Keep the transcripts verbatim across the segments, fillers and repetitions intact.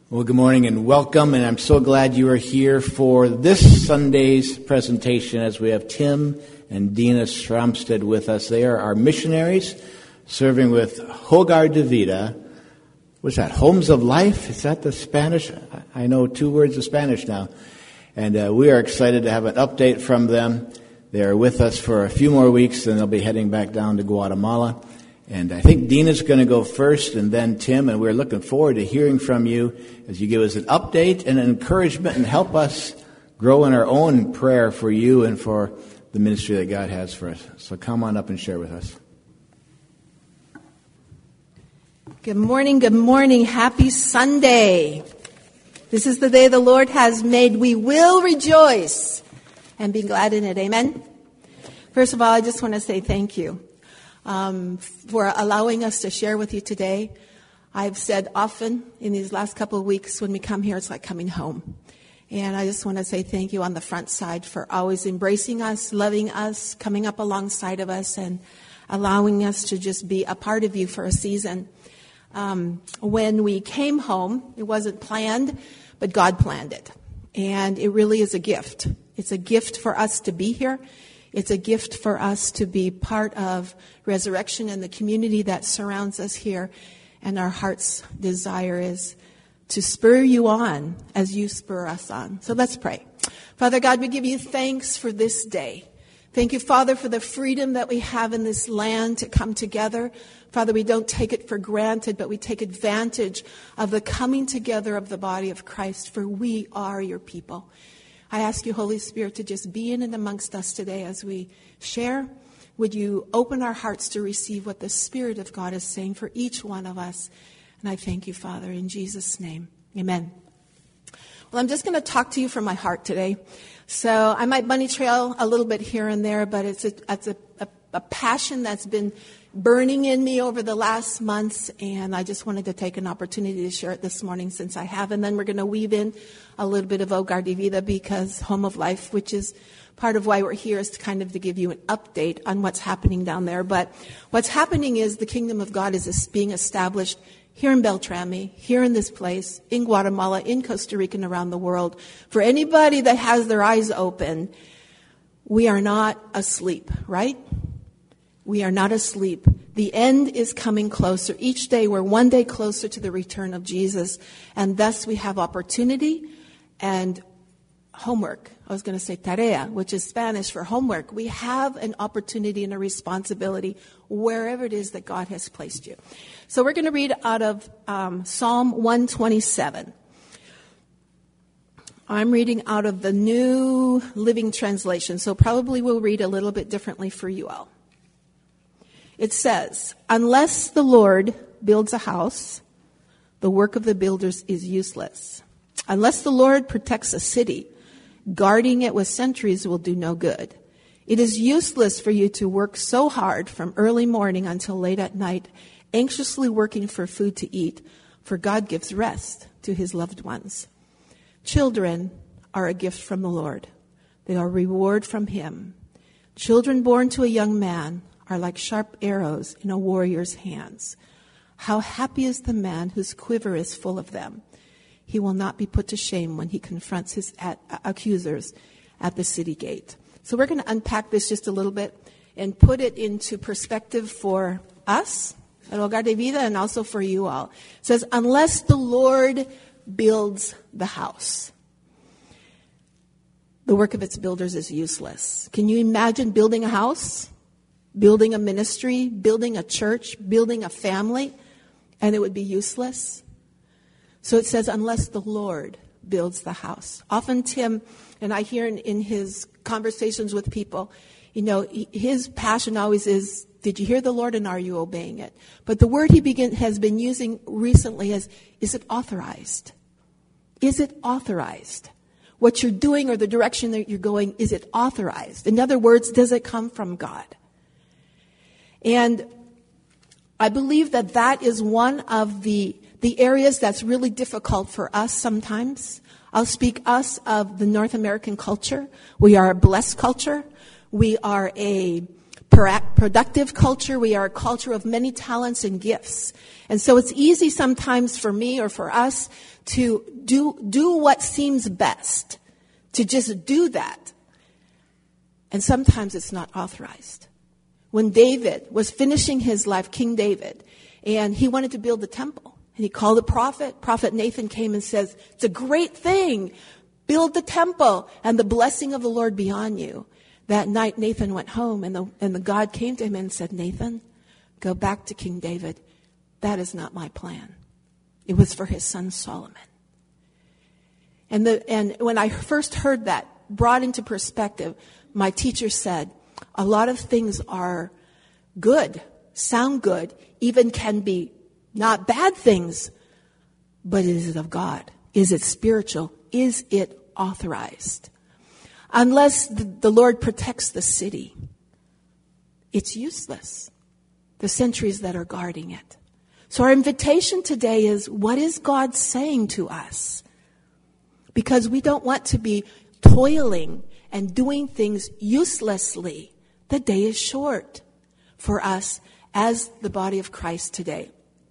Well, good morning and welcome, and I'm so glad you are here for this Sunday's presentation as we have Tim and Dina Schramsted with us. They are our missionaries serving with Hogar de Vida. What's that, Homes of Life? Is that the Spanish? I know two words of Spanish now. And uh, we are excited to have an update from them. They are with us for a few more weeks, and they'll be heading back down to Guatemala. And I think Dina's going to go first, and then Tim, and we're looking forward to hearing from you as you give us an update and an encouragement and help us grow in our own prayer for you and for the ministry that God has for us. So come on up and share with us. Good morning, good morning. Happy Sunday. This is the day the Lord has made. We will rejoice and be glad in it. Amen. First of all, I just want to say thank you. Um, for allowing us to share with you today. I've said often in these last couple of weeks when we come here, it's like coming home. And I just want to say thank you on the front side for always embracing us, loving us, coming up alongside of us, and allowing us to just be a part of you for a season. Um, when we came home, it wasn't planned, but God planned it. And it really is a gift. It's a gift for us to be here. It's a gift for us to be part of Resurrection and the community that surrounds us here. And our heart's desire is to spur you on as you spur us on. So let's pray. Father God, we give you thanks for this day. Thank you, Father, for the freedom that we have in this land to come together. Father, we don't take it for granted, but we take advantage of the coming together of the body of Christ, for we are your people. I ask you, Holy Spirit, to just be in and amongst us today as we share. Would you open our hearts to receive what the Spirit of God is saying for each one of us? And I thank you, Father, in Jesus' name. Amen. Well, I'm just going to talk to you from my heart today. So I might bunny trail a little bit here and there, but it's a, it's a, a, a passion that's been burning in me over the last months, and I just wanted to take an opportunity to share it this morning since I have. And then we're going to weave in a little bit of Hogar de Vida, because Home of Life, which is part of why we're here, is to kind of to give you an update on what's happening down there. But what's happening is the kingdom of God is being established here in Beltrami, here in this place, in Guatemala, in Costa Rica, and around the world. For anybody that has their eyes open, we are not asleep, right? We are not asleep. The end is coming closer. Each day we're one day closer to the return of Jesus. And thus we have opportunity and homework. I was going to say tarea, which is Spanish for homework. We have an opportunity and a responsibility wherever it is that God has placed you. So we're going to read out of um, Psalm one twenty-seven. I'm reading out of the New Living Translation, so probably we'll read a little bit differently for you all. It says, unless the Lord builds a house, the work of the builders is useless. Unless the Lord protects a city, guarding it with sentries will do no good. It is useless for you to work so hard from early morning until late at night, anxiously working for food to eat, for God gives rest to his loved ones. Children are a gift from the Lord. They are a reward from him. Children born to a young man are like sharp arrows in a warrior's hands. How happy is the man whose quiver is full of them. He will not be put to shame when he confronts his at, uh, accusers at the city gate. So we're going to unpack this just a little bit and put it into perspective for us at Hogar de Vida and also for you all. It says, unless the Lord builds the house, the work of its builders is useless. Can you imagine building a house? Building a ministry, building a church, building a family, and it would be useless? So it says, unless the Lord builds the house. Often Tim, and I hear in, in his conversations with people, you know, he, his passion always is, did you hear the Lord and are you obeying it? But the word he begin, has been using recently is, is it authorized? Is it authorized? What you're doing or the direction that you're going, is it authorized? In other words, does it come from God? And I believe that that is one of the the areas that's really difficult for us sometimes. I'll speak us of the North American culture. We are a blessed culture. We are a productive culture. We are a culture of many talents and gifts. And so it's easy sometimes for me or for us to do, do what seems best, to just do that. And sometimes it's not authorized. When David was finishing his life, King David, and he wanted to build the temple, and he called the prophet, Prophet Nathan came and says, it's a great thing. Build the temple and the blessing of the Lord be on you. That night, Nathan went home, and the, and the God came to him and said, Nathan, go back to King David. That is not my plan. It was for his son Solomon. And the, and when I first heard that, brought into perspective, my teacher said, a lot of things are good, sound good, even can be not bad things, but is it of God? Is it spiritual? Is it authorized? Unless the, the Lord protects the city, it's useless. The sentries that are guarding it. So our invitation today is, what is God saying to us? Because we don't want to be toiling and doing things uselessly. The day is short for us as the body of Christ today.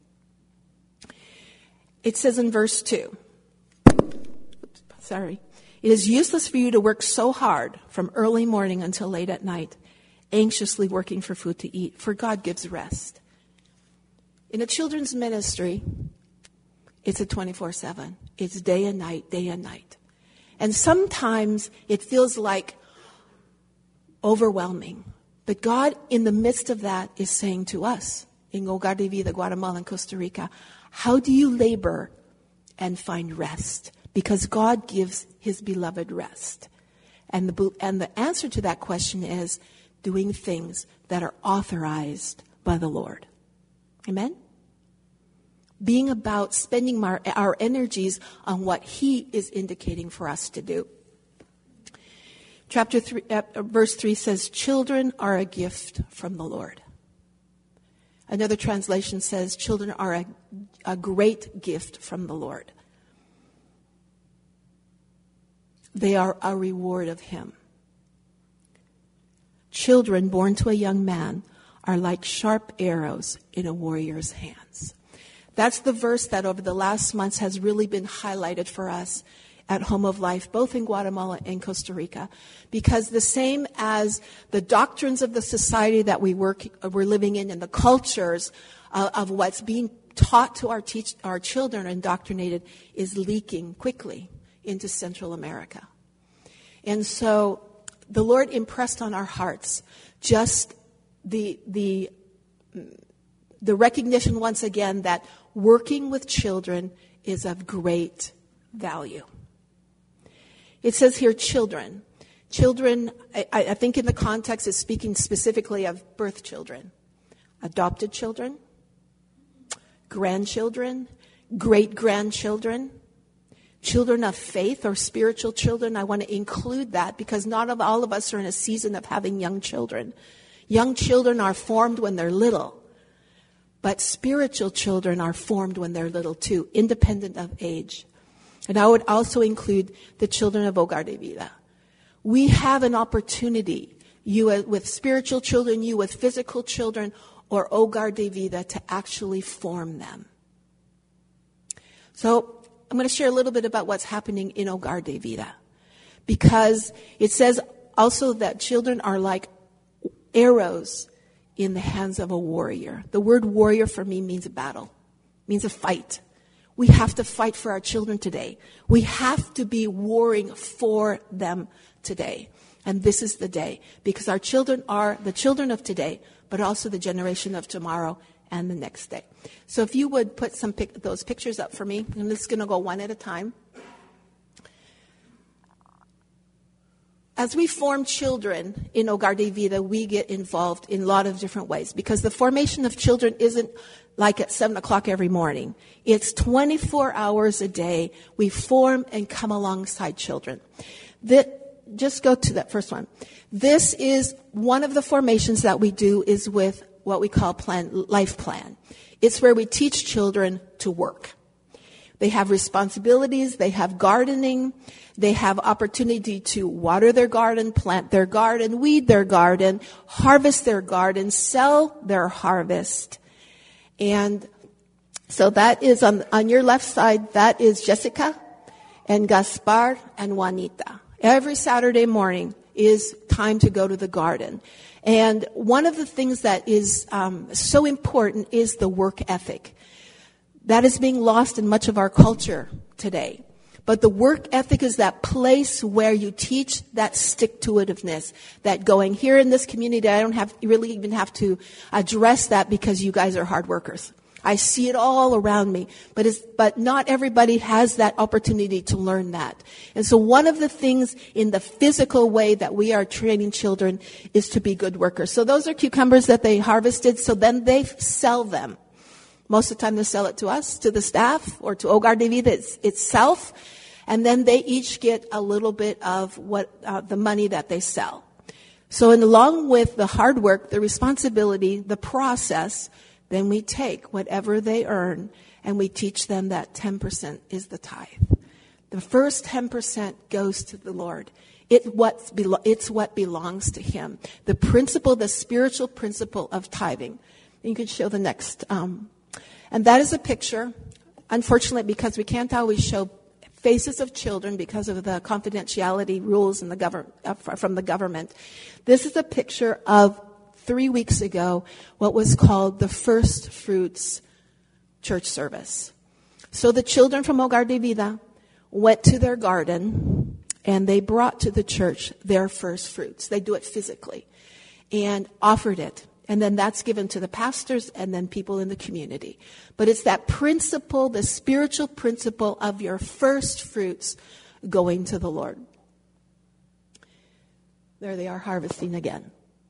It says in verse two, oops, sorry, it is useless for you to work so hard from early morning until late at night, anxiously working for food to eat, for God gives rest. In a children's ministry, it's a twenty-four seven. It's day and night, day and night. And sometimes it feels like overwhelming. But God, in the midst of that, is saying to us, in Hogar de Vida, Guatemala, and Costa Rica, how do you labor and find rest? Because God gives his beloved rest. And the, and the answer to that question is doing things that are authorized by the Lord. Amen? Being about spending our, our energies on what he is indicating for us to do. Chapter three, uh, verse three says, children are a gift from the Lord. Another translation says, children are a, a great gift from the Lord. They are a reward of him. Children born to a young man are like sharp arrows in a warrior's hands. That's the verse that over the last months has really been highlighted for us at Home of Life, both in Guatemala and Costa Rica. Because the same as the doctrines of the society that we work, we're living in and the cultures uh, of what's being taught to our, teach, our children indoctrinated is leaking quickly into Central America. And so the Lord impressed on our hearts just the the the recognition once again that working with children is of great value. It says here children. Children, I, I think in the context is speaking specifically of birth children, adopted children, grandchildren, great-grandchildren, children of faith or spiritual children. I want to include that because not of all of us are in a season of having young children. Young children are formed when they're little, but spiritual children are formed when they're little too, independent of age. And I would also include the children of Hogar de Vida. We have an opportunity, you with spiritual children, you with physical children, or Hogar de Vida, to actually form them. So I'm going to share a little bit about what's happening in Hogar de Vida. Because it says also that children are like arrows in the hands of a warrior. The word warrior for me means a battle, means a fight. We have to fight for our children today. We have to be warring for them today. And this is the day. Because our children are the children of today, but also the generation of tomorrow and the next day. So if you would put some pic- those pictures up for me. I'm just going to go one at a time. As we form children in Hogar de Vida, we get involved in a lot of different ways. Because the formation of children isn't like at seven o'clock every morning. It's twenty-four hours a day. We form and come alongside children. That, just go to that first one. This is one of the formations that we do is with what we call plan, life plan. It's where we teach children to work. They have responsibilities. They have gardening. They have opportunity to water their garden, plant their garden, weed their garden, harvest their garden, sell their harvest. And so that is on, on your left side, that is Jessica and Gaspar and Juanita. Every Saturday morning is time to go to the garden. And one of the things that is um, so important is the work ethic. That is being lost in much of our culture today. But the work ethic is that place where you teach that stick-to-itiveness, that going here in this community, I don't have really even have to address that because you guys are hard workers. I see it all around me, but it's, but not everybody has that opportunity to learn that. And so one of the things in the physical way that we are training children is to be good workers. So those are cucumbers that they harvested, so then they sell them. Most of the time they sell it to us, to the staff, or to Hogar de Vida itself. And then they each get a little bit of what uh, the money that they sell. So in, along with the hard work, the responsibility, the process, then we take whatever they earn and we teach them that ten percent is the tithe. The first ten percent goes to the Lord. It what, it's what belongs to Him. The principle, the spiritual principle of tithing. You can show the next um And that is a picture, unfortunately, because we can't always show faces of children because of the confidentiality rules in the govern, uh, from the government. This is a picture of three weeks ago, what was called the First Fruits Church Service. So the children from Hogar de Vida went to their garden and they brought to the church their first fruits. They do it physically and offered it. And then that's given to the pastors and then people in the community. But it's that principle, the spiritual principle of your first fruits going to the Lord. There they are harvesting again.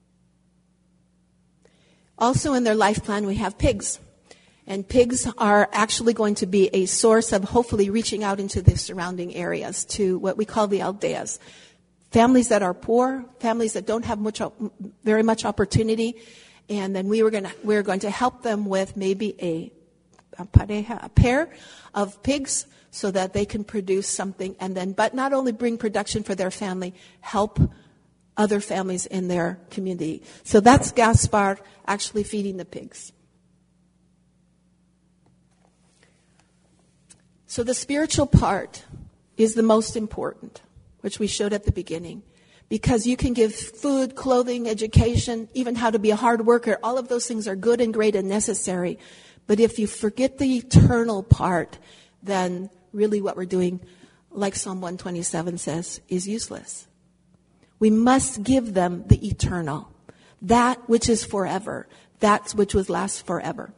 Also in their life plan, we have pigs. And pigs are actually going to be a source of hopefully reaching out into the surrounding areas to what we call the aldeas. Families that are poor, families that don't have much, very much opportunity. And then we were going to, we we're going to help them with maybe a, a pareja, a pair of pigs so that they can produce something and then, but not only bring production for their family, help other families in their community. So that's Gaspar actually feeding the pigs. So the spiritual part is the most important, which we showed at the beginning. Because you can give food, clothing, education, even how to be a hard worker. All of those things are good and great and necessary. But if you forget the eternal part, then really what we're doing, like Psalm one twenty-seven says, is useless. We must give them the eternal. That which is forever. That which will last forever.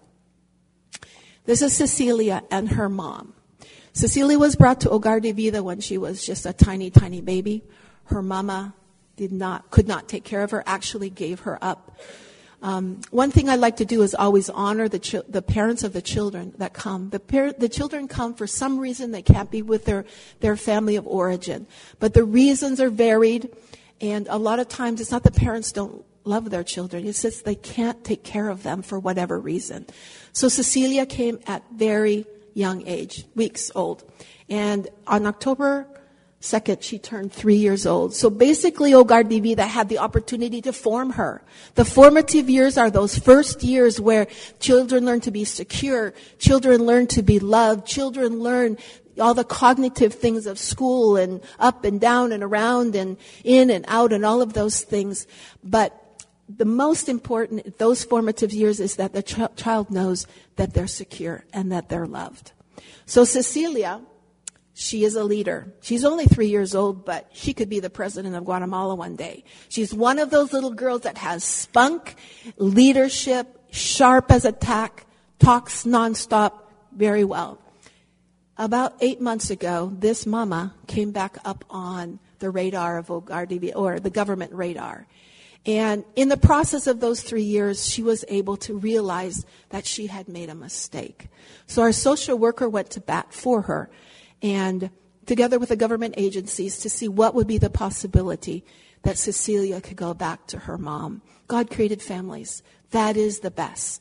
This is Cecilia and her mom. Cecilia was brought to Hogar de Vida when she was just a tiny, tiny baby. Her mama did not, could not take care of her, actually gave her up. Um, one thing I like to do is always honor the ch- the parents of the children that come. The par- the children come for some reason. They can't be with their, their family of origin. But the reasons are varied. And a lot of times it's not the parents don't love their children. It's just they can't take care of them for whatever reason. So Cecilia came at very young age, weeks old. And on October second, she turned three years old. So basically, Hogar de Vida had the opportunity to form her. The formative years are those first years where children learn to be secure, children learn to be loved, children learn all the cognitive things of school and up and down and around and in and out and all of those things. But the most important, those formative years, is that the ch- child knows that they're secure and that they're loved. So Cecilia, she is a leader. She's only three years old, but she could be the president of Guatemala one day. She's one of those little girls that has spunk, leadership, sharp as a tack, talks nonstop very well. About eight months ago, this mama came back up on the radar of Hogar de Vida, or the government radar. And in the process of those three years, she was able to realize that she had made a mistake. So our social worker went to bat for her, and together with the government agencies, to see what would be the possibility that Cecilia could go back to her mom. God created families. That is the best.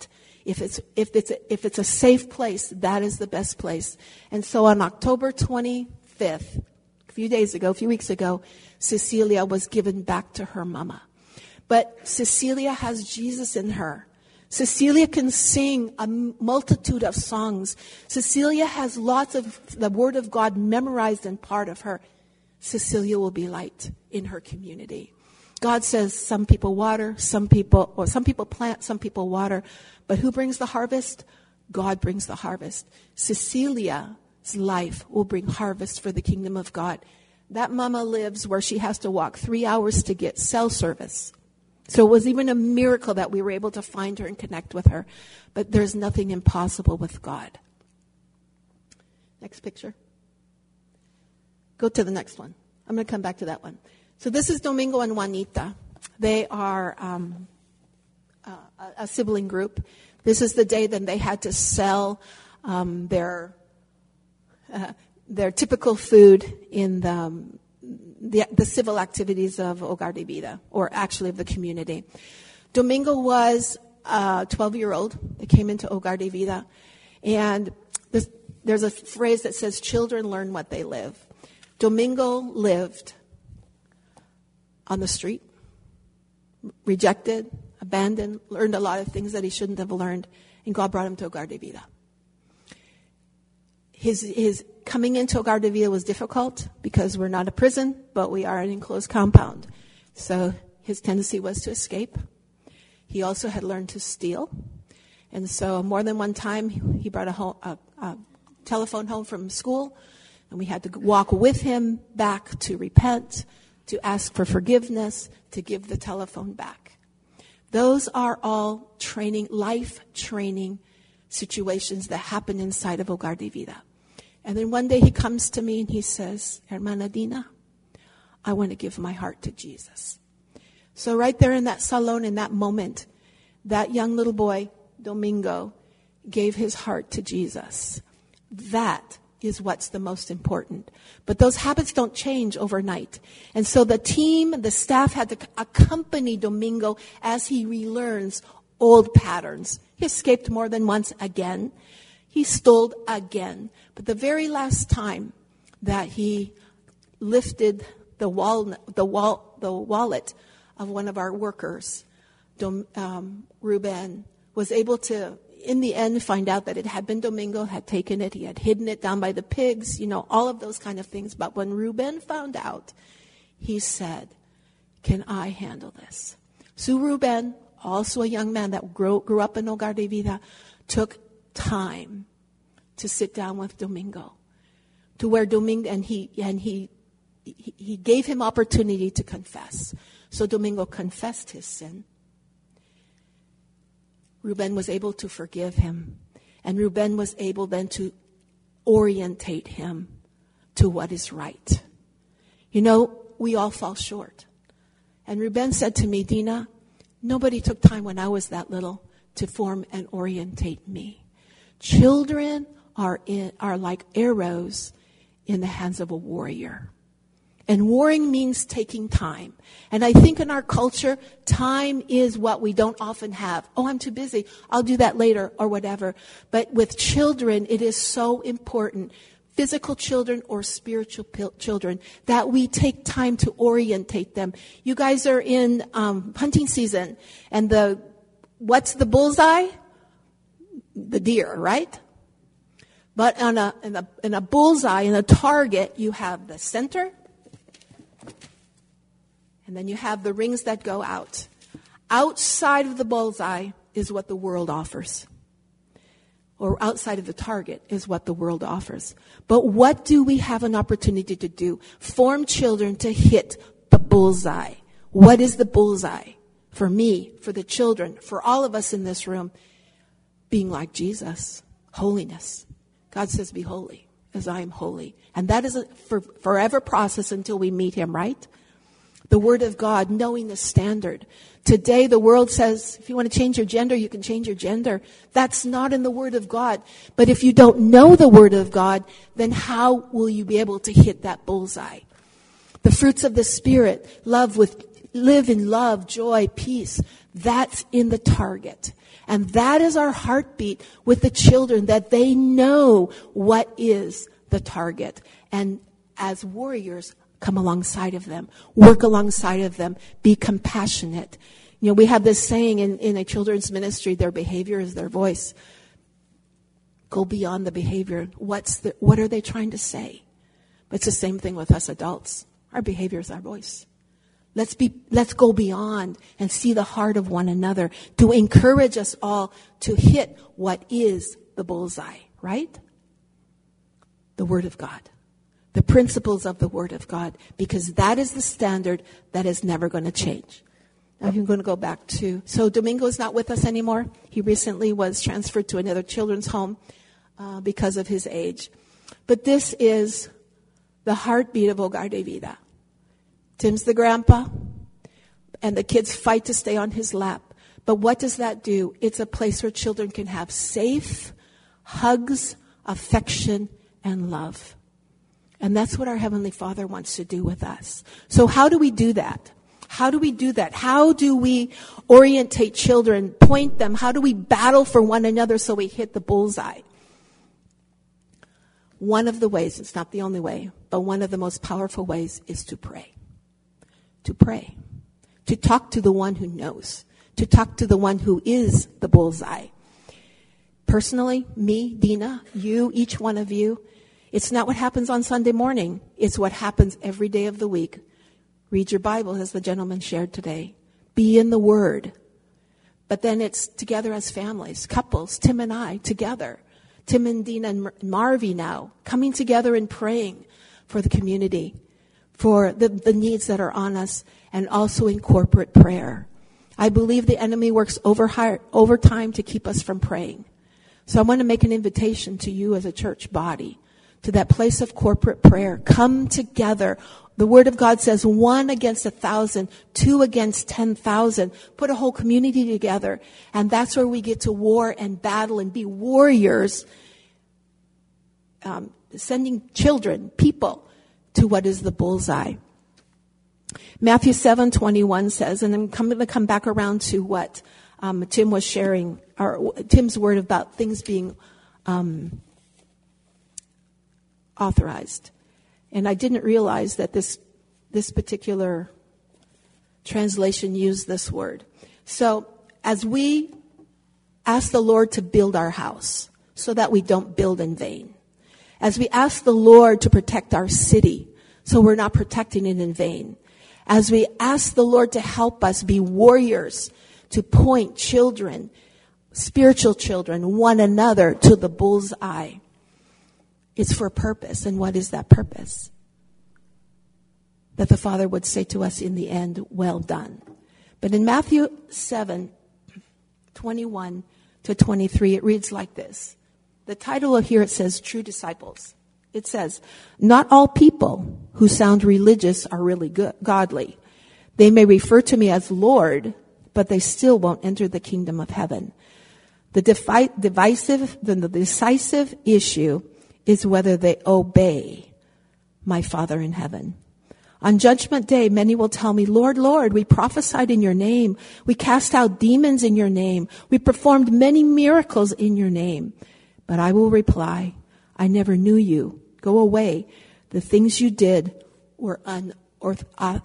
If it's, if it's, if it's a safe place, that is the best place. And so on October twenty-fifth, a few days ago, a few weeks ago, Cecilia was given back to her mama. But Cecilia has Jesus in her. Cecilia can sing a multitude of songs. Cecilia has lots of the Word of God memorized and part of her. Cecilia will be light in her community. God says some people water, some people, or some people plant, some people water. But who brings the harvest? God brings the harvest. Cecilia's life will bring harvest for the kingdom of God. That mama lives where she has to walk three hours to get cell service. So it was even a miracle that we were able to find her and connect with her. But there's nothing impossible with God. Next picture. Go to the next one. I'm going to come back to that one. So this is Domingo and Juanita. They are um, a, a sibling group. This is the day that they had to sell um, their uh, their typical food in the um, The, the civil activities of Hogar de Vida, or actually of the community. Domingo was a twelve-year-old that came into Hogar de Vida. And this, there's a phrase that says, children learn what they live. Domingo lived on the street, rejected, abandoned, learned a lot of things that he shouldn't have learned, and God brought him to Hogar de Vida. His, his coming into Hogar de Vida was difficult because we're not a prison, but we are an enclosed compound. So his tendency was to escape. He also had learned to steal. And so more than one time, he brought a, home, a, a telephone home from school, and we had to walk with him back to repent, to ask for forgiveness, to give the telephone back. Those are all training, life training situations that happen inside of Hogar de Vida. And then one day he comes to me and he says, Hermana Dina, I want to give my heart to Jesus. So right there in that salon, in that moment, that young little boy, Domingo, gave his heart to Jesus. That is what's the most important. But those habits don't change overnight. And so the team, the staff had to accompany Domingo as he relearns old patterns. He escaped more than once again. He stole again. But the very last time that he lifted the wall, the wall, the wallet of one of our workers, um, Ruben was able to, in the end, find out that it had been Domingo, had taken it, he had hidden it down by the pigs, you know, all of those kind of things. But when Ruben found out, he said, can I handle this? So Ruben, also a young man that grew, grew up in Hogar de Vida, took time to sit down with Domingo, to where Domingo, and he and he, he he gave him opportunity to confess. So Domingo confessed his sin. Ruben was able to forgive him, and Ruben was able then to orientate him to what is right. You know, we all fall short. And Ruben said to me, Dina, nobody took time when I was that little to form and orientate me. Children are in, are like arrows in the hands of a warrior. And warring means taking time. And I think in our culture, time is what we don't often have. Oh, I'm too busy. I'll do that later or whatever. But with children, it is so important, physical children or spiritual pil- children, that we take time to orientate them. You guys are in um, hunting season, and the what's the bullseye? The deer, right? But on a, in a, in a bullseye, in a target, you have the center, and then you have the rings that go out. Outside of the bullseye is what the world offers. Or outside of the target is what the world offers. But what do we have an opportunity to do? Form children to hit the bullseye. What is the bullseye? For me, for the children, for all of us in this room, being like Jesus. Holiness. God says, be holy as I am holy. And that is a for, forever process until we meet him, right? The Word of God, knowing the standard. Today, the world says, if you want to change your gender, you can change your gender. That's not in the Word of God. But if you don't know the Word of God, then how will you be able to hit that bullseye? The fruits of the Spirit, love with, live in love, joy, peace. That's in the target. And that is our heartbeat with the children, that they know what is the target. And as warriors, come alongside of them, work alongside of them, be compassionate. You know, we have this saying in, in a children's ministry, their behavior is their voice. Go beyond the behavior. What's the, what are they trying to say? But it's the same thing with us adults. Our behavior is our voice. Let's be, let's go beyond and see the heart of one another to encourage us all to hit what is the bullseye, right? The Word of God. The principles of the Word of God, because that is the standard that is never going to change. Now I'm going to go back to, so Domingo is not with us anymore. He recently was transferred to another children's home uh, because of his age. But this is the heartbeat of Hogar de Vida. Tim's the grandpa, and the kids fight to stay on his lap. But what does that do? It's a place where children can have safe hugs, affection, and love. And that's what our Heavenly Father wants to do with us. So how do we do that? How do we do that? How do we orientate children, point them? How do we battle for one another so we hit the bullseye? One of the ways, it's not the only way, but one of the most powerful ways is to pray. To pray. To talk to the one who knows. To talk to the one who is the bullseye. Personally, me, Dina, you, each one of you, it's not what happens on Sunday morning. It's what happens every day of the week. Read your Bible, as the gentleman shared today. Be in the Word. But then it's together as families, couples, Tim and I, together. Tim and Dina and Marvy now, coming together and praying for the community, for the, the needs that are on us, and also in corporate prayer. I believe the enemy works over overtime to keep us from praying. So I want to make an invitation to you as a church body, to that place of corporate prayer. Come together. The Word of God says one against a thousand, two against ten thousand. Put a whole community together. And that's where we get to war and battle and be warriors, um, sending children, people, to what is the bullseye. Matthew seven twenty-one says, and I'm going to come back around to what um, Tim was sharing, or Tim's word about things being um authorized. And I didn't realize that this this particular translation used this word. So as we ask the Lord to build our house so that we don't build in vain, as we ask the Lord to protect our city so we're not protecting it in vain, as we ask the Lord to help us be warriors, to point children, spiritual children, one another to the bullseye, it's for a purpose. And what is that purpose? That the Father would say to us in the end, well done. But in Matthew seven, twenty-one to twenty-three, it reads like this. The title of here, it says, True Disciples. It says, not all people who sound religious are really good, godly. They may refer to me as Lord, but they still won't enter the kingdom of heaven. The defi- divisive, the, the decisive issue is whether they obey my Father in heaven. On Judgment Day, many will tell me, Lord, Lord, we prophesied in your name. We cast out demons in your name. We performed many miracles in your name. But I will reply, I never knew you. Go away. The things you did were unorth-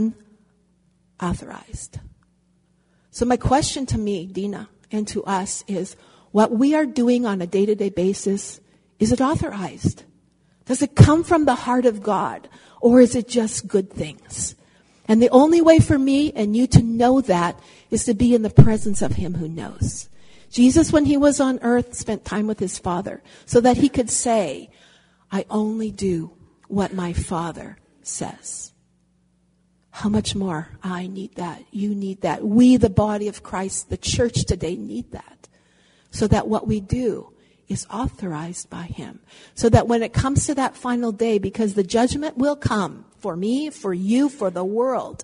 unauthorized. So my question to me, Dina, and to us is, what we are doing on a day-to-day basis, is it authorized? Does it come from the heart of God? Or is it just good things? And the only way for me and you to know that is to be in the presence of him who knows. Jesus, when he was on earth, spent time with his Father so that he could say, I only do what my Father says. How much more I need that. You need that. We, the body of Christ, the church today, need that. So that what we do is authorized by him. So that when it comes to that final day, because the judgment will come for me, for you, for the world,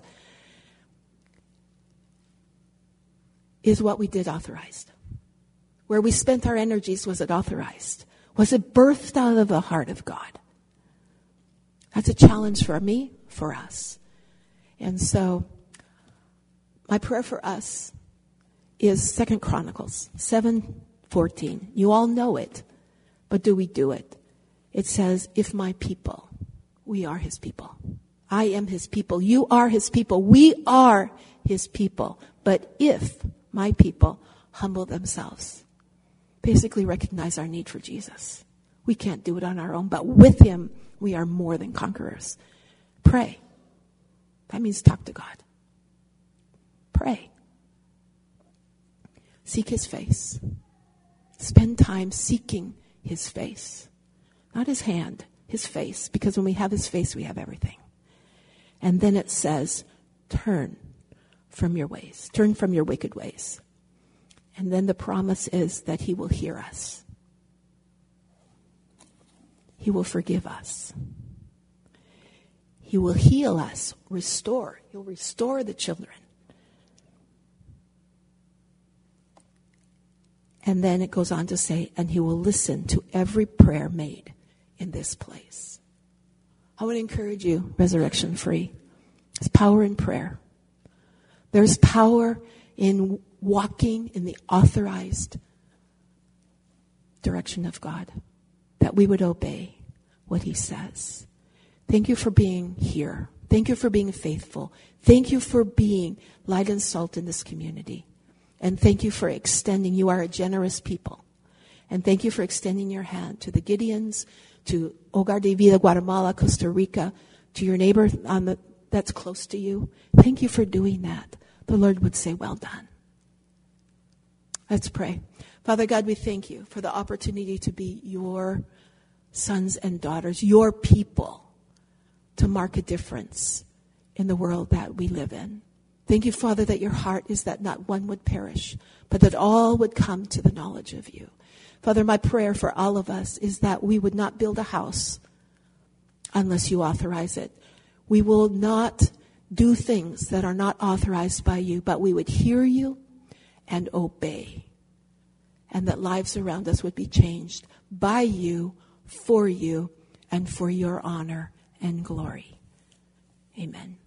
is what we did authorized. Where we spent our energies, was it authorized? Was it birthed out of the heart of God? That's a challenge for me, for us. And so, my prayer for us is Second Chronicles seven fourteen. You all know it, but do we do it? It says, if my people, we are his people. I am his people. You are his people. We are his people. But if my people humble themselves, basically recognize our need for Jesus. We can't do it on our own, but with him, we are more than conquerors. Pray. That means talk to God. Pray. Seek his face. Spend time seeking his face. Not his hand, his face. Because when we have his face, we have everything. And then it says, turn from your ways. Turn from your wicked ways. And then the promise is that he will hear us. He will forgive us. He will heal us, restore. He'll restore the children. And then it goes on to say, and he will listen to every prayer made in this place. I want to encourage you, Resurrection Free. There's power in prayer. There's power in walking in the authorized direction of God, that we would obey what he says. Thank you for being here. Thank you for being faithful. Thank you for being light and salt in this community. And thank you for extending. You are a generous people. And thank you for extending your hand to the Gideons, to Hogar de Vida, Guatemala, Costa Rica, to your neighbor on the, that's close to you. Thank you for doing that. The Lord would say, well done. Let's pray. Father God, we thank you for the opportunity to be your sons and daughters, your people, to mark a difference in the world that we live in. Thank you, Father, that your heart is that not one would perish, but that all would come to the knowledge of you. Father, my prayer for all of us is that we would not build a house unless you authorize it. We will not do things that are not authorized by you, but we would hear you and obey. And that lives around us would be changed by you, for you, and for your honor and glory. Amen.